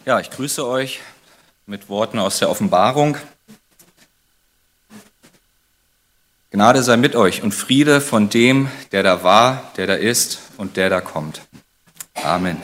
Ja, ich grüße euch mit Worten aus der Offenbarung. Gnade sei mit euch und Friede von dem, der da war, der da ist und der da kommt. Amen.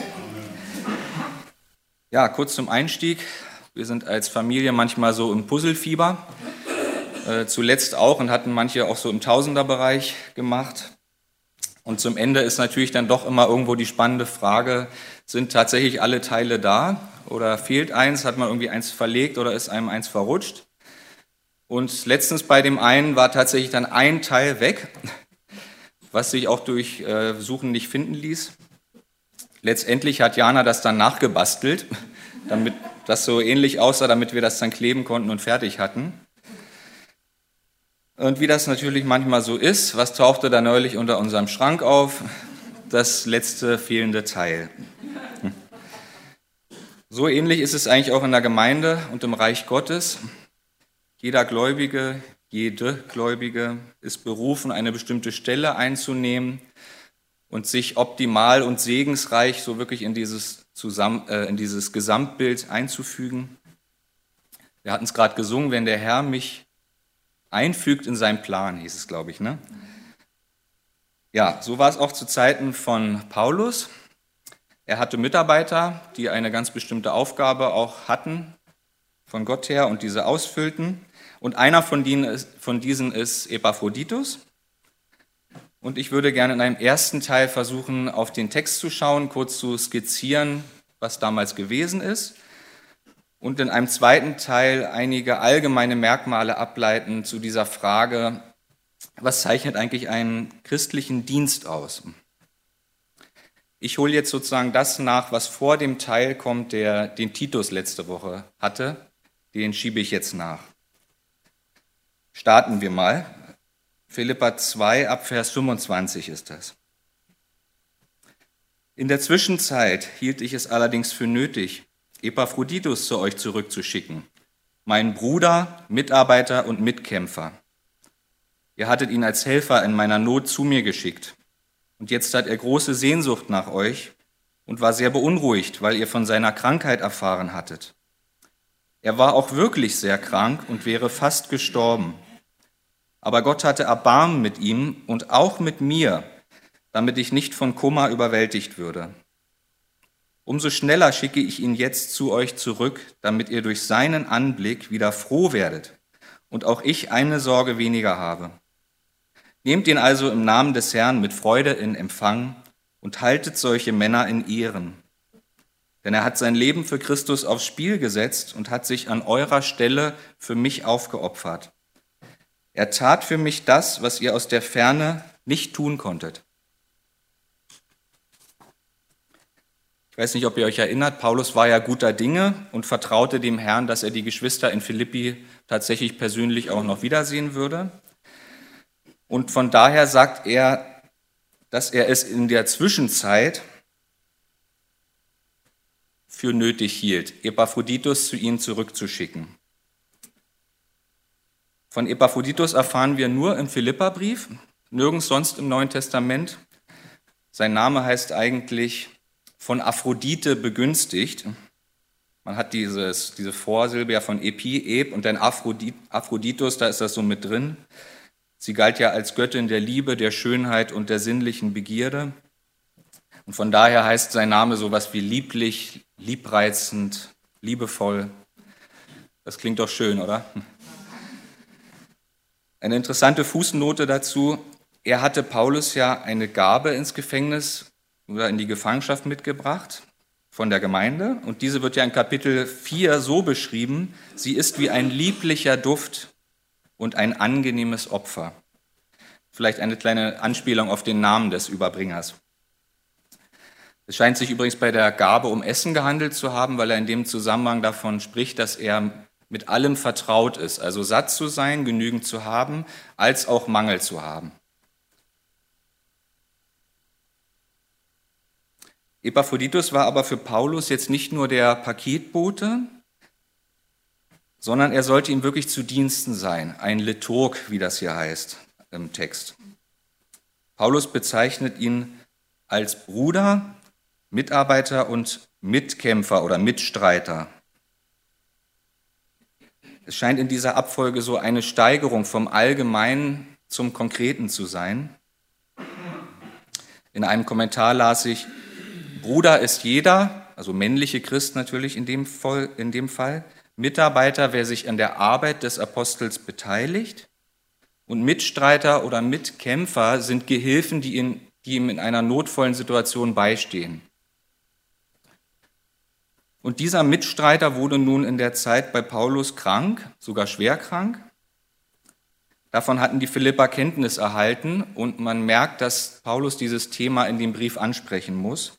Ja, kurz zum Einstieg. Wir sind als Familie manchmal so im Puzzlefieber. Zuletzt auch und hatten manche auch so im Tausenderbereich gemacht. Und zum Ende ist natürlich dann doch immer irgendwo die spannende Frage, sind tatsächlich alle Teile da oder fehlt eins, hat man irgendwie eins verlegt oder ist einem eins verrutscht? Und letztens bei dem einen war tatsächlich dann ein Teil weg, was sich auch durch Suchen nicht finden ließ. Letztendlich hat Jana das dann nachgebastelt, damit das so ähnlich aussah, damit wir das dann kleben konnten und fertig hatten. Und wie das natürlich manchmal so ist, was tauchte da neulich unter unserem Schrank auf? Das letzte fehlende Teil. So ähnlich ist es eigentlich auch in der Gemeinde und im Reich Gottes. Jeder Gläubige, jede Gläubige ist berufen, eine bestimmte Stelle einzunehmen und sich optimal und segensreich so wirklich in dieses Gesamtbild einzufügen. Wir hatten es gerade gesungen, wenn der Herr mich einfügt in seinen Plan, hieß es, glaube ich, ne? Ja, so war es auch zu Zeiten von Paulus. Er hatte Mitarbeiter, die eine ganz bestimmte Aufgabe auch hatten von Gott her und diese ausfüllten. Und einer von diesen ist Epaphroditus. Und ich würde gerne in einem ersten Teil versuchen, auf den Text zu schauen, kurz zu skizzieren, was damals gewesen ist. Und in einem zweiten Teil einige allgemeine Merkmale ableiten zu dieser Frage, was zeichnet eigentlich einen christlichen Dienst aus? Ich hole jetzt sozusagen das nach, was vor dem Teil kommt, der den Titus letzte Woche hatte. Den schiebe ich jetzt nach. Starten wir mal. Philipper 2 ab Vers 25 ist das. In der Zwischenzeit hielt ich es allerdings für nötig, Epaphroditus zu euch zurückzuschicken, meinen Bruder, Mitarbeiter und Mitkämpfer. Ihr hattet ihn als Helfer in meiner Not zu mir geschickt. Und jetzt hat er große Sehnsucht nach euch und war sehr beunruhigt, weil ihr von seiner Krankheit erfahren hattet. Er war auch wirklich sehr krank und wäre fast gestorben. Aber Gott hatte Erbarmen mit ihm und auch mit mir, damit ich nicht von Kummer überwältigt würde. Umso schneller schicke ich ihn jetzt zu euch zurück, damit ihr durch seinen Anblick wieder froh werdet und auch ich eine Sorge weniger habe. Nehmt ihn also im Namen des Herrn mit Freude in Empfang und haltet solche Männer in Ehren. Denn er hat sein Leben für Christus aufs Spiel gesetzt und hat sich an eurer Stelle für mich aufgeopfert. Er tat für mich das, was ihr aus der Ferne nicht tun konntet. Ich weiß nicht, ob ihr euch erinnert, Paulus war ja guter Dinge und vertraute dem Herrn, dass er die Geschwister in Philippi tatsächlich persönlich auch noch wiedersehen würde. Und von daher sagt er, dass er es in der Zwischenzeit für nötig hielt, Epaphroditus zu ihnen zurückzuschicken. Von Epaphroditus erfahren wir nur im Philipperbrief, nirgends sonst im Neuen Testament. Sein Name heißt eigentlich von Aphrodite begünstigt. Man hat diese Vorsilbe ja von Ep und dann Aphroditus, da ist das so mit drin. Sie galt ja als Göttin der Liebe, der Schönheit und der sinnlichen Begierde. Und von daher heißt sein Name sowas wie lieblich, liebreizend, liebevoll. Das klingt doch schön, oder? Eine interessante Fußnote dazu. Er hatte Paulus ja eine Gabe ins Gefängnis oder in die Gefangenschaft mitgebracht von der Gemeinde. Und diese wird ja in Kapitel 4 so beschrieben, sie ist wie ein lieblicher Duft und ein angenehmes Opfer. Vielleicht eine kleine Anspielung auf den Namen des Überbringers. Es scheint sich übrigens bei der Gabe um Essen gehandelt zu haben, weil er in dem Zusammenhang davon spricht, dass er mit allem vertraut ist, also satt zu sein, genügend zu haben, als auch Mangel zu haben. Epaphroditus war aber für Paulus jetzt nicht nur der Paketbote, sondern er sollte ihm wirklich zu Diensten sein, ein Liturg, wie das hier heißt im Text. Paulus bezeichnet ihn als Bruder Mitarbeiter und Mitkämpfer oder Mitstreiter. Es scheint in dieser Abfolge so eine Steigerung vom Allgemeinen zum Konkreten zu sein. In einem Kommentar las ich: Bruder ist jeder, also männliche Christ natürlich in dem Fall, Mitarbeiter, wer sich an der Arbeit des Apostels beteiligt, und Mitstreiter oder Mitkämpfer sind Gehilfen, die ihm in einer notvollen Situation beistehen. Und dieser Mitstreiter wurde nun in der Zeit bei Paulus krank, sogar schwer krank. Davon hatten die Philipper Kenntnis erhalten und man merkt, dass Paulus dieses Thema in dem Brief ansprechen muss.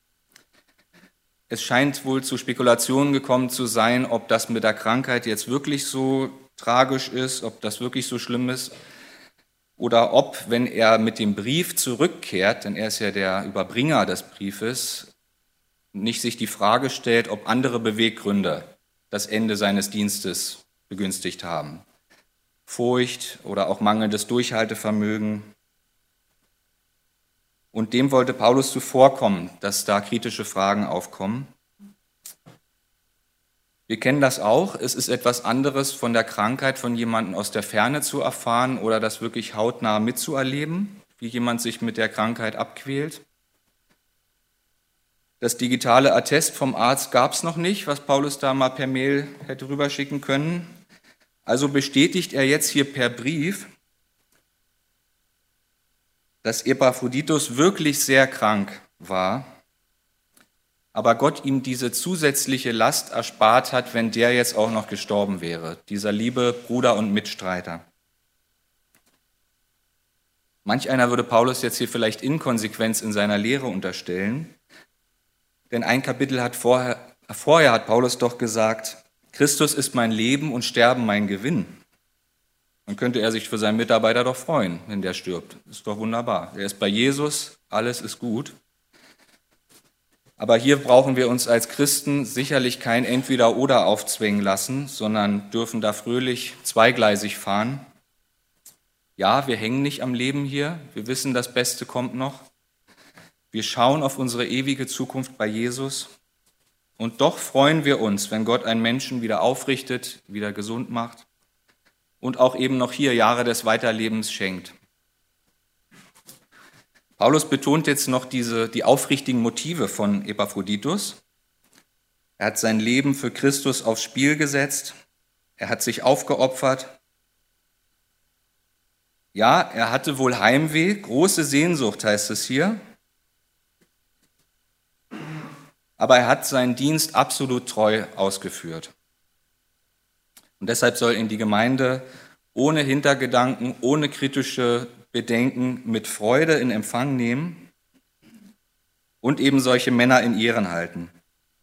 Es scheint wohl zu Spekulationen gekommen zu sein, ob das mit der Krankheit jetzt wirklich so tragisch ist, ob das wirklich so schlimm ist oder ob, wenn er mit dem Brief zurückkehrt, denn er ist ja der Überbringer des Briefes, nicht sich die Frage stellt, ob andere Beweggründe das Ende seines Dienstes begünstigt haben. Furcht oder auch mangelndes Durchhaltevermögen. Und dem wollte Paulus zuvorkommen, dass da kritische Fragen aufkommen. Wir kennen das auch. Es ist etwas anderes, von der Krankheit von jemandem aus der Ferne zu erfahren oder das wirklich hautnah mitzuerleben, wie jemand sich mit der Krankheit abquält. Das digitale Attest vom Arzt gab es noch nicht, was Paulus da mal per Mail hätte rüberschicken können. Also bestätigt er jetzt hier per Brief, dass Epaphroditus wirklich sehr krank war, aber Gott ihm diese zusätzliche Last erspart hat, wenn der jetzt auch noch gestorben wäre, dieser liebe Bruder und Mitstreiter. Manch einer würde Paulus jetzt hier vielleicht Inkonsequenz in seiner Lehre unterstellen, denn ein Kapitel vorher hat Paulus doch gesagt, Christus ist mein Leben und Sterben mein Gewinn. Dann könnte er sich für seinen Mitarbeiter doch freuen, wenn der stirbt. Ist doch wunderbar. Er ist bei Jesus, alles ist gut. Aber hier brauchen wir uns als Christen sicherlich kein Entweder-Oder aufzwängen lassen, sondern dürfen da fröhlich zweigleisig fahren. Ja, wir hängen nicht am Leben hier. Wir wissen, das Beste kommt noch. Wir schauen auf unsere ewige Zukunft bei Jesus. Und doch freuen wir uns, wenn Gott einen Menschen wieder aufrichtet, wieder gesund macht und auch eben noch hier Jahre des Weiterlebens schenkt. Paulus betont jetzt noch die aufrichtigen Motive von Epaphroditus. Er hat sein Leben für Christus aufs Spiel gesetzt. Er hat sich aufgeopfert. Ja, er hatte wohl Heimweh, große Sehnsucht heißt es hier. Aber er hat seinen Dienst absolut treu ausgeführt. Und deshalb soll ihn die Gemeinde ohne Hintergedanken, ohne kritische Bedenken mit Freude in Empfang nehmen und eben solche Männer in Ehren halten.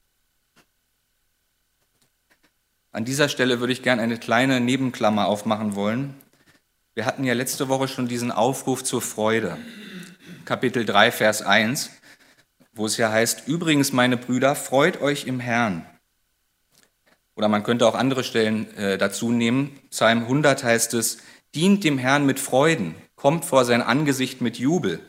An dieser Stelle würde ich gerne eine kleine Nebenklammer aufmachen wollen. Wir hatten ja letzte Woche schon diesen Aufruf zur Freude, Kapitel 3, Vers 1, wo es ja heißt, übrigens, meine Brüder, freut euch im Herrn. Oder man könnte auch andere Stellen dazu nehmen. Psalm 100 heißt es, dient dem Herrn mit Freuden, kommt vor sein Angesicht mit Jubel.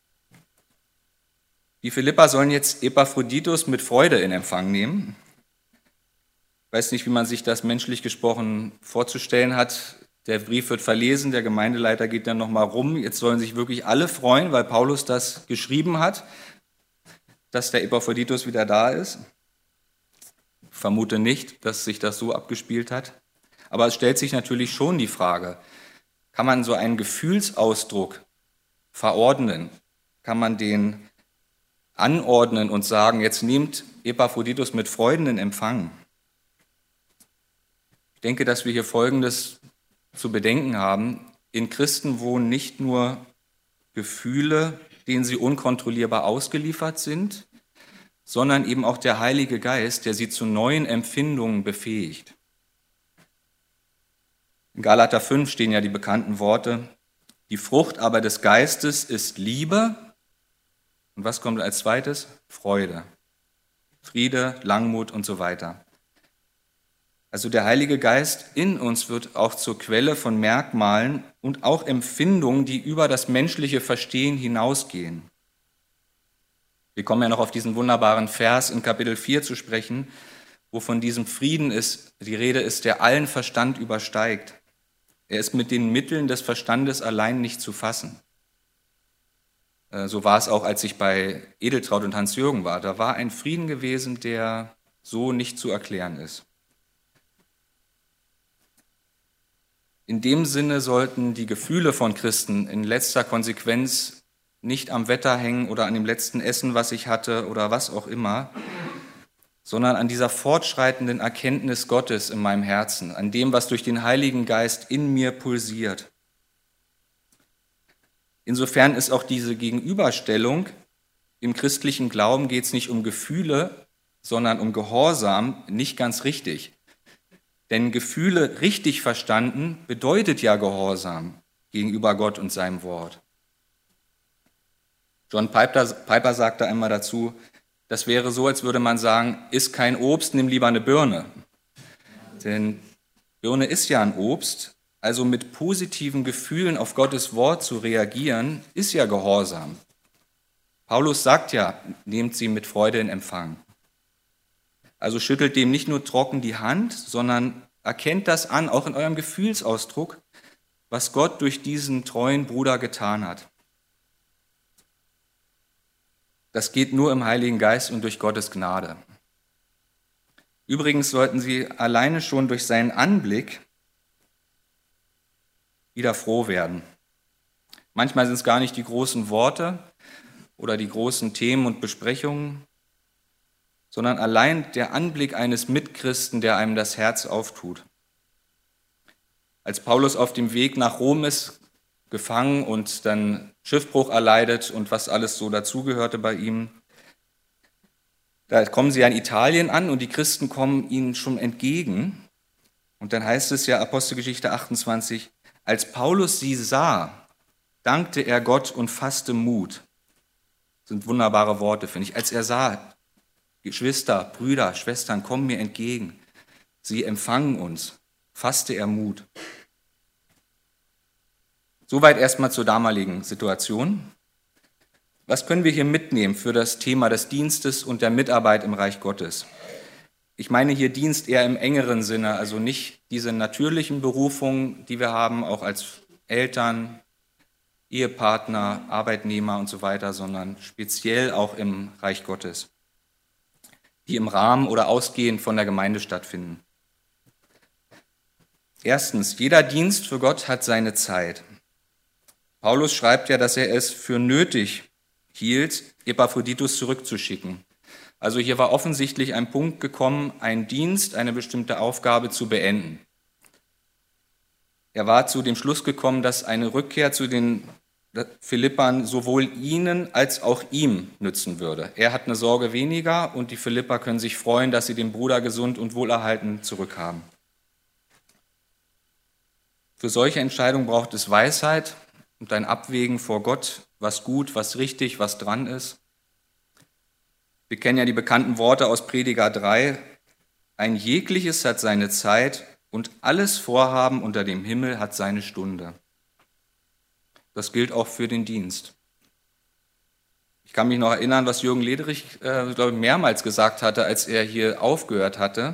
Die Philipper sollen jetzt Epaphroditus mit Freude in Empfang nehmen. Ich weiß nicht, wie man sich das menschlich gesprochen vorzustellen hat. Der Brief wird verlesen, der Gemeindeleiter geht dann nochmal rum. Jetzt sollen sich wirklich alle freuen, weil Paulus das geschrieben hat, dass der Epaphroditus wieder da ist. Ich vermute nicht, dass sich das so abgespielt hat. Aber es stellt sich natürlich schon die Frage, kann man so einen Gefühlsausdruck verordnen? Kann man den anordnen und sagen, jetzt nehmt Epaphroditus mit Freuden in Empfang? Ich denke, dass wir hier Folgendes zu bedenken haben. In Christen wohnen nicht nur Gefühle, denen sie unkontrollierbar ausgeliefert sind, sondern eben auch der Heilige Geist, der sie zu neuen Empfindungen befähigt. In Galater 5 stehen ja die bekannten Worte, die Frucht aber des Geistes ist Liebe. Und was kommt als zweites? Freude, Friede, Langmut und so weiter. Also der Heilige Geist in uns wird auch zur Quelle von Merkmalen und auch Empfindungen, die über das menschliche Verstehen hinausgehen. Wir kommen ja noch auf diesen wunderbaren Vers in Kapitel 4 zu sprechen, wo von diesem Frieden die Rede ist, der allen Verstand übersteigt. Er ist mit den Mitteln des Verstandes allein nicht zu fassen. So war es auch, als ich bei Edeltraud und Hans-Jürgen war. Da war ein Frieden gewesen, der so nicht zu erklären ist. In dem Sinne sollten die Gefühle von Christen in letzter Konsequenz nicht am Wetter hängen oder an dem letzten Essen, was ich hatte oder was auch immer, sondern an dieser fortschreitenden Erkenntnis Gottes in meinem Herzen, an dem, was durch den Heiligen Geist in mir pulsiert. Insofern ist auch diese Gegenüberstellung, im christlichen Glauben geht es nicht um Gefühle, sondern um Gehorsam, nicht ganz richtig. Denn Gefühle richtig verstanden bedeutet ja Gehorsam gegenüber Gott und seinem Wort. John Piper sagte einmal dazu, das wäre so, als würde man sagen, iss kein Obst, nimm lieber eine Birne. Denn Birne ist ja ein Obst, also mit positiven Gefühlen auf Gottes Wort zu reagieren, ist ja Gehorsam. Paulus sagt ja, nehmt sie mit Freude in Empfang. Also schüttelt dem nicht nur trocken die Hand, sondern erkennt das an, auch in eurem Gefühlsausdruck, was Gott durch diesen treuen Bruder getan hat. Das geht nur im Heiligen Geist und durch Gottes Gnade. Übrigens sollten sie alleine schon durch seinen Anblick wieder froh werden. Manchmal sind es gar nicht die großen Worte oder die großen Themen und Besprechungen, sondern allein der Anblick eines Mitchristen, der einem das Herz auftut. Als Paulus auf dem Weg nach Rom ist, gefangen und dann Schiffbruch erleidet und was alles so dazugehörte bei ihm, da kommen sie ja in Italien an und die Christen kommen ihnen schon entgegen. Und dann heißt es ja, Apostelgeschichte 28, als Paulus sie sah, dankte er Gott und fasste Mut. Das sind wunderbare Worte, finde ich. Als er sah, Geschwister, Brüder, Schwestern kommen mir entgegen, sie empfangen uns, fasste er Mut. Soweit erstmal zur damaligen Situation. Was können wir hier mitnehmen für das Thema des Dienstes und der Mitarbeit im Reich Gottes? Ich meine hier Dienst eher im engeren Sinne, also nicht diese natürlichen Berufungen, die wir haben, auch als Eltern, Ehepartner, Arbeitnehmer und so weiter, sondern speziell auch im Reich Gottes, die im Rahmen oder ausgehend von der Gemeinde stattfinden. Erstens, jeder Dienst für Gott hat seine Zeit. Paulus schreibt ja, dass er es für nötig hielt, Epaphroditus zurückzuschicken. Also hier war offensichtlich ein Punkt gekommen, einen Dienst, eine bestimmte Aufgabe zu beenden. Er war zu dem Schluss gekommen, dass eine Rückkehr zu den Philippern sowohl ihnen als auch ihm nützen würde. Er hat eine Sorge weniger und die Philipper können sich freuen, dass sie den Bruder gesund und wohlerhalten zurückhaben. Für solche Entscheidungen braucht es Weisheit und ein Abwägen vor Gott, was gut, was richtig, was dran ist. Wir kennen ja die bekannten Worte aus Prediger 3. Ein jegliches hat seine Zeit und alles Vorhaben unter dem Himmel hat seine Stunde. Das gilt auch für den Dienst. Ich kann mich noch erinnern, was Jürgen Lederich, glaube ich, mehrmals gesagt hatte, als er hier aufgehört hatte.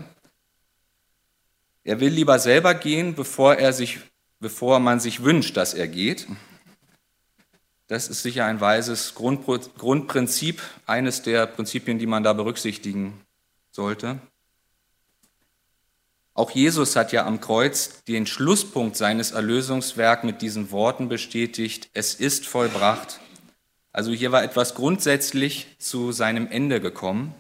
Er will lieber selber gehen, bevor man sich wünscht, dass er geht. Das ist sicher ein weises Grundprinzip, eines der Prinzipien, die man da berücksichtigen sollte. Auch Jesus hat ja am Kreuz den Schlusspunkt seines Erlösungswerks mit diesen Worten bestätigt, es ist vollbracht. Also hier war etwas grundsätzlich zu seinem Ende gekommen.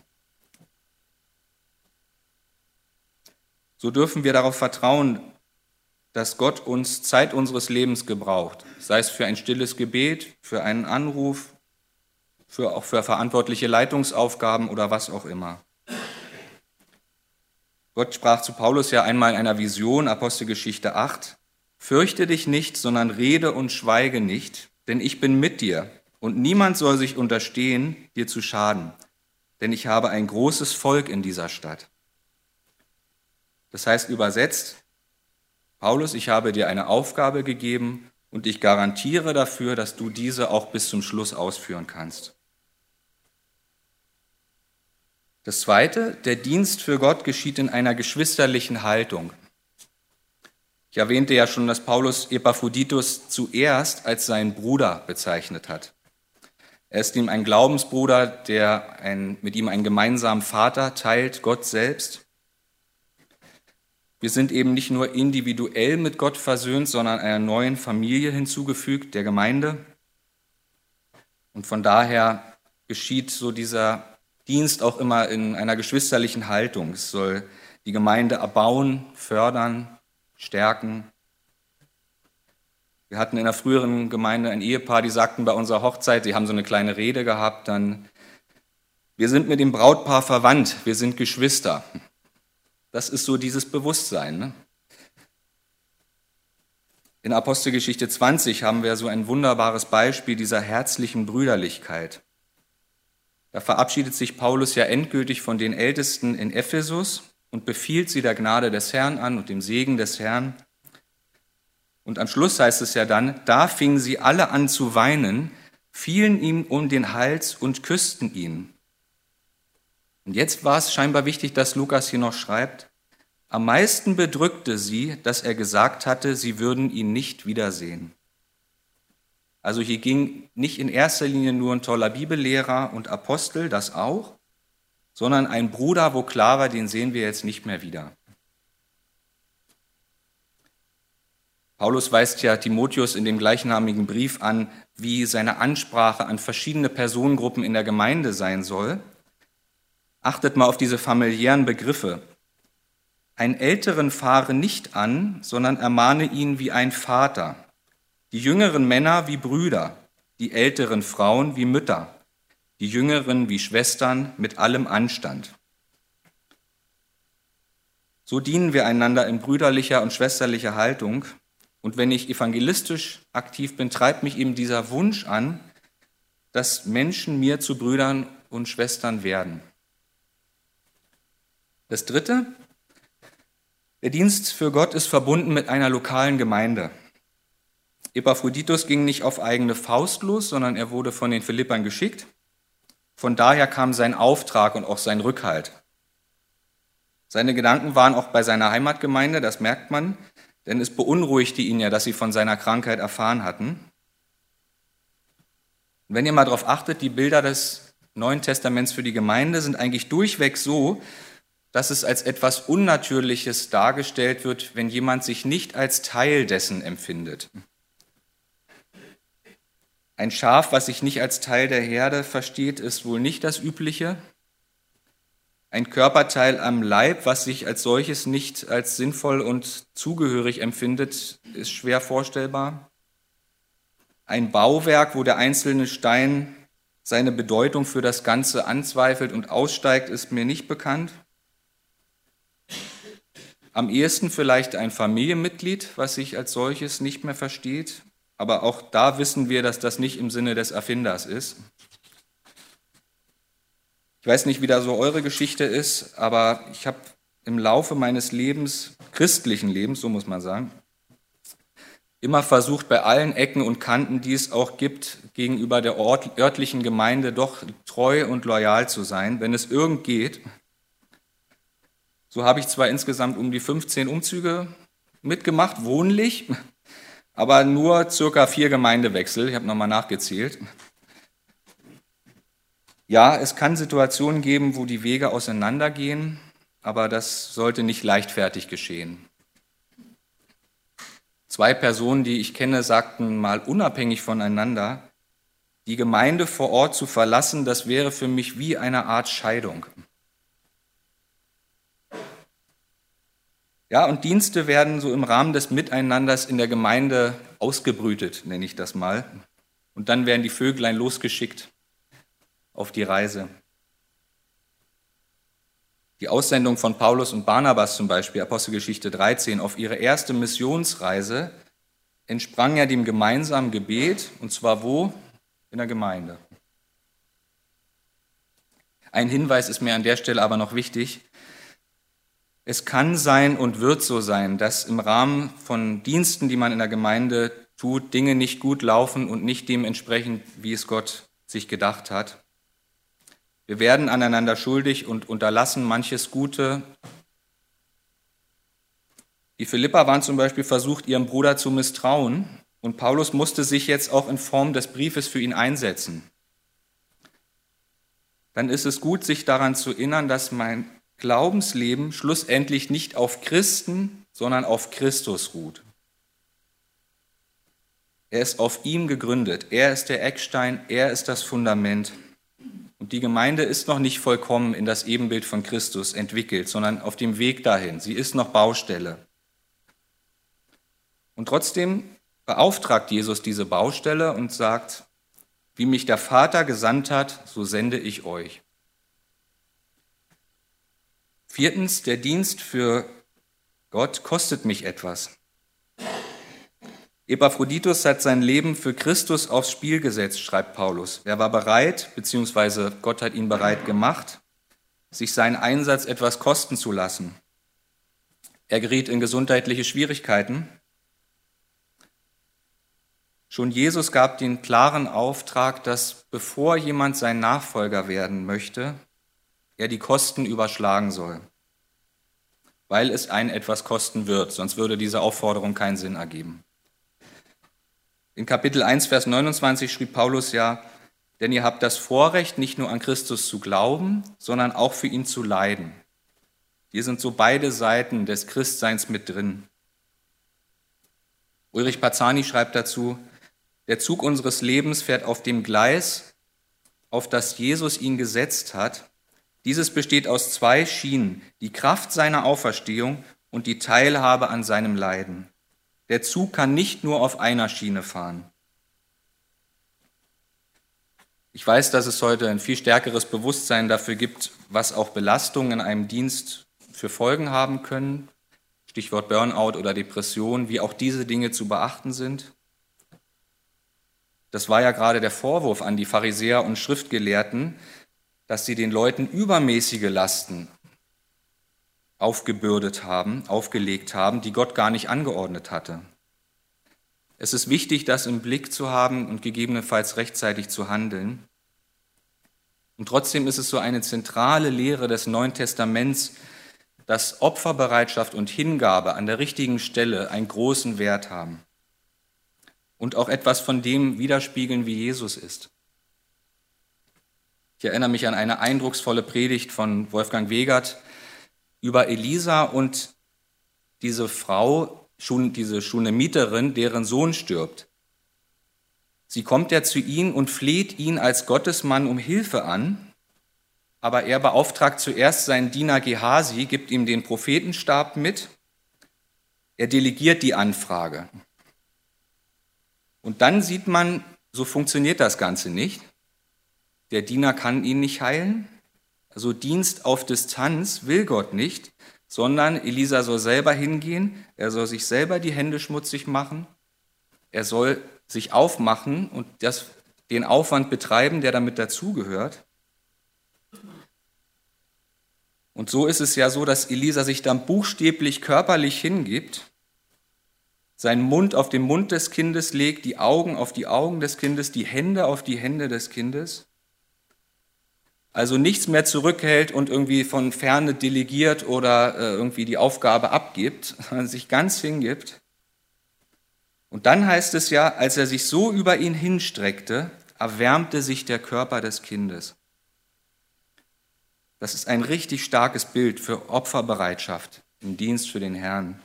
So dürfen wir darauf vertrauen, dass Gott uns Zeit unseres Lebens gebraucht, sei es für ein stilles Gebet, für einen Anruf, auch für verantwortliche Leitungsaufgaben oder was auch immer. Gott sprach zu Paulus ja einmal in einer Vision, Apostelgeschichte 8, fürchte dich nicht, sondern rede und schweige nicht, denn ich bin mit dir und niemand soll sich unterstehen, dir zu schaden, denn ich habe ein großes Volk in dieser Stadt. Das heißt übersetzt, Paulus, ich habe dir eine Aufgabe gegeben und ich garantiere dafür, dass du diese auch bis zum Schluss ausführen kannst. Das Zweite, der Dienst für Gott geschieht in einer geschwisterlichen Haltung. Ich erwähnte ja schon, dass Paulus Epaphroditus zuerst als seinen Bruder bezeichnet hat. Er ist ihm ein Glaubensbruder, der mit ihm einen gemeinsamen Vater teilt, Gott selbst. Wir sind eben nicht nur individuell mit Gott versöhnt, sondern einer neuen Familie hinzugefügt, der Gemeinde. Und von daher geschieht so dieser Dienst auch immer in einer geschwisterlichen Haltung. Es soll die Gemeinde erbauen, fördern, stärken. Wir hatten in der früheren Gemeinde ein Ehepaar, die sagten bei unserer Hochzeit, die haben so eine kleine Rede gehabt, dann: Wir sind mit dem Brautpaar verwandt, wir sind Geschwister. Das ist so dieses Bewusstsein. Ne? In Apostelgeschichte 20 haben wir so ein wunderbares Beispiel dieser herzlichen Brüderlichkeit. Da verabschiedet sich Paulus ja endgültig von den Ältesten in Ephesus und befiehlt sie der Gnade des Herrn an und dem Segen des Herrn. Und am Schluss heißt es ja dann: Da fingen sie alle an zu weinen, fielen ihm um den Hals und küssten ihn. Und jetzt war es scheinbar wichtig, dass Lukas hier noch schreibt: Am meisten bedrückte sie, dass er gesagt hatte, sie würden ihn nicht wiedersehen. Also hier ging nicht in erster Linie nur ein toller Bibellehrer und Apostel, das auch, sondern ein Bruder, wo klar war, den sehen wir jetzt nicht mehr wieder. Paulus weist ja Timotheus in dem gleichnamigen Brief an, wie seine Ansprache an verschiedene Personengruppen in der Gemeinde sein soll. Achtet mal auf diese familiären Begriffe. Einen Älteren fahre nicht an, sondern ermahne ihn wie ein Vater. Die jüngeren Männer wie Brüder, die älteren Frauen wie Mütter, die jüngeren wie Schwestern mit allem Anstand. So dienen wir einander in brüderlicher und schwesterlicher Haltung. Und wenn ich evangelistisch aktiv bin, treibt mich eben dieser Wunsch an, dass Menschen mir zu Brüdern und Schwestern werden. Das Dritte: Der Dienst für Gott ist verbunden mit einer lokalen Gemeinde. Epaphroditus ging nicht auf eigene Faust los, sondern er wurde von den Philippern geschickt. Von daher kam sein Auftrag und auch sein Rückhalt. Seine Gedanken waren auch bei seiner Heimatgemeinde, das merkt man, denn es beunruhigte ihn ja, dass sie von seiner Krankheit erfahren hatten. Und wenn ihr mal darauf achtet, die Bilder des Neuen Testaments für die Gemeinde sind eigentlich durchweg so, dass es als etwas Unnatürliches dargestellt wird, wenn jemand sich nicht als Teil dessen empfindet. Ein Schaf, was sich nicht als Teil der Herde versteht, ist wohl nicht das Übliche. Ein Körperteil am Leib, was sich als solches nicht als sinnvoll und zugehörig empfindet, ist schwer vorstellbar. Ein Bauwerk, wo der einzelne Stein seine Bedeutung für das Ganze anzweifelt und aussteigt, ist mir nicht bekannt. Am ehesten vielleicht ein Familienmitglied, was sich als solches nicht mehr versteht. Aber auch da wissen wir, dass das nicht im Sinne des Erfinders ist. Ich weiß nicht, wie da so eure Geschichte ist, aber ich habe im Laufe meines Lebens, christlichen Lebens, so muss man sagen, immer versucht, bei allen Ecken und Kanten, die es auch gibt, gegenüber der örtlichen Gemeinde doch treu und loyal zu sein, wenn es irgend geht. So habe ich zwar insgesamt um die 15 Umzüge mitgemacht, wohnlich, aber nur circa 4 Gemeindewechsel. Ich habe nochmal nachgezählt. Ja, es kann Situationen geben, wo die Wege auseinandergehen, aber das sollte nicht leichtfertig geschehen. 2 Personen, die ich kenne, sagten mal unabhängig voneinander, die Gemeinde vor Ort zu verlassen, das wäre für mich wie eine Art Scheidung. Ja, und Dienste werden so im Rahmen des Miteinanders in der Gemeinde ausgebrütet, nenne ich das mal. Und dann werden die Vöglein losgeschickt auf die Reise. Die Aussendung von Paulus und Barnabas zum Beispiel, Apostelgeschichte 13, auf ihre erste Missionsreise entsprang ja dem gemeinsamen Gebet, und zwar wo? In der Gemeinde. Ein Hinweis ist mir an der Stelle aber noch wichtig. Es kann sein und wird so sein, dass im Rahmen von Diensten, die man in der Gemeinde tut, Dinge nicht gut laufen und nicht dementsprechend, wie es Gott sich gedacht hat. Wir werden aneinander schuldig und unterlassen manches Gute. Die Philipper waren zum Beispiel versucht, ihrem Bruder zu misstrauen, und Paulus musste sich jetzt auch in Form des Briefes für ihn einsetzen. Dann ist es gut, sich daran zu erinnern, dass mein Glaubensleben schlussendlich nicht auf Christen, sondern auf Christus ruht. Er ist auf ihm gegründet, er ist der Eckstein, er ist das Fundament. Und die Gemeinde ist noch nicht vollkommen in das Ebenbild von Christus entwickelt, sondern auf dem Weg dahin. Sie ist noch Baustelle. Und trotzdem beauftragt Jesus diese Baustelle und sagt, wie mich der Vater gesandt hat, so sende ich euch. Viertens, der Dienst für Gott kostet mich etwas. Epaphroditus hat sein Leben für Christus aufs Spiel gesetzt, schreibt Paulus. Er war bereit, beziehungsweise Gott hat ihn bereit gemacht, sich seinen Einsatz etwas kosten zu lassen. Er geriet in gesundheitliche Schwierigkeiten. Schon Jesus gab den klaren Auftrag, dass bevor jemand sein Nachfolger werden möchte, er die Kosten überschlagen soll, weil es einen etwas kosten wird, sonst würde diese Aufforderung keinen Sinn ergeben. In Kapitel 1, Vers 29 schrieb Paulus ja, denn ihr habt das Vorrecht, nicht nur an Christus zu glauben, sondern auch für ihn zu leiden. Hier sind so beide Seiten des Christseins mit drin. Ulrich Parzani schreibt dazu, der Zug unseres Lebens fährt auf dem Gleis, auf das Jesus ihn gesetzt hat. Dieses besteht aus zwei Schienen, die Kraft seiner Auferstehung und die Teilhabe an seinem Leiden. Der Zug kann nicht nur auf einer Schiene fahren. Ich weiß, dass es heute ein viel stärkeres Bewusstsein dafür gibt, was auch Belastungen in einem Dienst für Folgen haben können. Stichwort Burnout oder Depression, wie auch diese Dinge zu beachten sind. Das war ja gerade der Vorwurf an die Pharisäer und Schriftgelehrten, dass sie den Leuten übermäßige Lasten aufgelegt haben, die Gott gar nicht angeordnet hatte. Es ist wichtig, das im Blick zu haben und gegebenenfalls rechtzeitig zu handeln. Und trotzdem ist es so eine zentrale Lehre des Neuen Testaments, dass Opferbereitschaft und Hingabe an der richtigen Stelle einen großen Wert haben und auch etwas von dem widerspiegeln, wie Jesus ist. Ich erinnere mich an eine eindrucksvolle Predigt von Wolfgang Wegert über Elisa und diese Frau, diese Schunemiterin, deren Sohn stirbt. Sie kommt ja zu ihm und fleht ihn als Gottesmann um Hilfe an, aber er beauftragt zuerst seinen Diener Gehasi, gibt ihm den Prophetenstab mit, er delegiert die Anfrage. Und dann sieht man, so funktioniert das Ganze nicht. Der Diener kann ihn nicht heilen. Also Dienst auf Distanz will Gott nicht, sondern Elisa soll selber hingehen, er soll sich selber die Hände schmutzig machen, er soll sich aufmachen und den Aufwand betreiben, der damit dazugehört. Und so ist es ja so, dass Elisa sich dann buchstäblich körperlich hingibt, seinen Mund auf den Mund des Kindes legt, die Augen auf die Augen des Kindes, die Hände auf die Hände des Kindes. Also nichts mehr zurückhält und irgendwie von Ferne delegiert oder irgendwie die Aufgabe abgibt, sondern sich ganz hingibt. Und dann heißt es ja, als er sich so über ihn hinstreckte, erwärmte sich der Körper des Kindes. Das ist ein richtig starkes Bild für Opferbereitschaft im Dienst für den Herrn.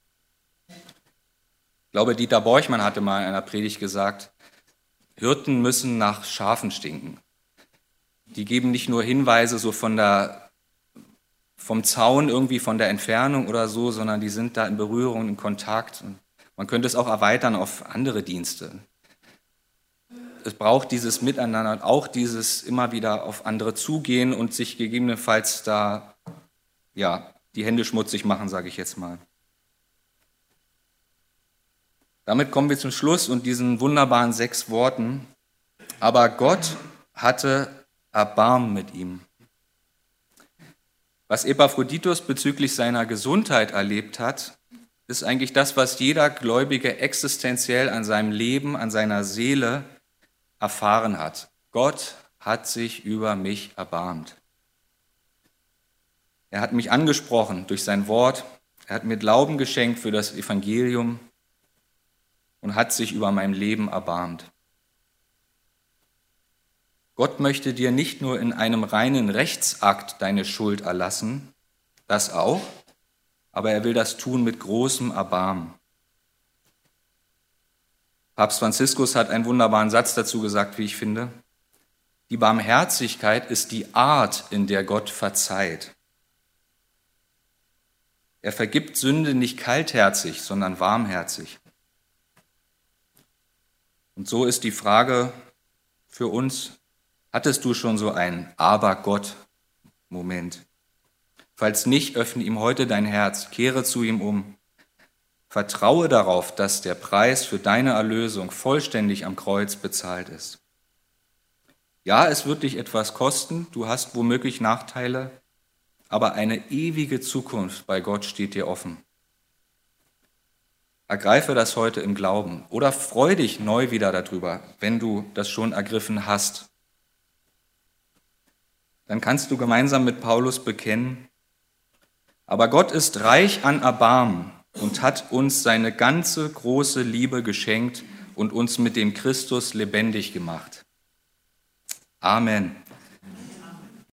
Ich glaube, Dieter Borchmann hatte mal in einer Predigt gesagt, Hirten müssen nach Schafen stinken. Die geben nicht nur Hinweise so vom Zaun irgendwie, von der Entfernung oder so, sondern die sind da in Berührung, in Kontakt. Und man könnte es auch erweitern auf andere Dienste. Es braucht dieses Miteinander und auch dieses immer wieder auf andere zugehen und sich gegebenenfalls da die Hände schmutzig machen, sage ich jetzt mal. Damit kommen wir zum Schluss und diesen wunderbaren 6 Worten. Aber Gott hatte Erbarmen mit ihm. Was Epaphroditus bezüglich seiner Gesundheit erlebt hat, ist eigentlich das, was jeder Gläubige existenziell an seinem Leben, an seiner Seele erfahren hat. Gott hat sich über mich erbarmt. Er hat mich angesprochen durch sein Wort. Er hat mir Glauben geschenkt für das Evangelium und hat sich über mein Leben erbarmt. Gott möchte dir nicht nur in einem reinen Rechtsakt deine Schuld erlassen, das auch, aber er will das tun mit großem Erbarmen. Papst Franziskus hat einen wunderbaren Satz dazu gesagt, wie ich finde. Die Barmherzigkeit ist die Art, in der Gott verzeiht. Er vergibt Sünde nicht kaltherzig, sondern warmherzig. Und so ist die Frage für uns, hattest du schon so einen Aber-Gott-Moment? Falls nicht, öffne ihm heute dein Herz, kehre zu ihm um. Vertraue darauf, dass der Preis für deine Erlösung vollständig am Kreuz bezahlt ist. Ja, es wird dich etwas kosten, du hast womöglich Nachteile, aber eine ewige Zukunft bei Gott steht dir offen. Ergreife das heute im Glauben oder freu dich neu wieder darüber, wenn du das schon ergriffen hast. Dann kannst du gemeinsam mit Paulus bekennen, aber Gott ist reich an Erbarmen und hat uns seine ganze große Liebe geschenkt und uns mit dem Christus lebendig gemacht. Amen.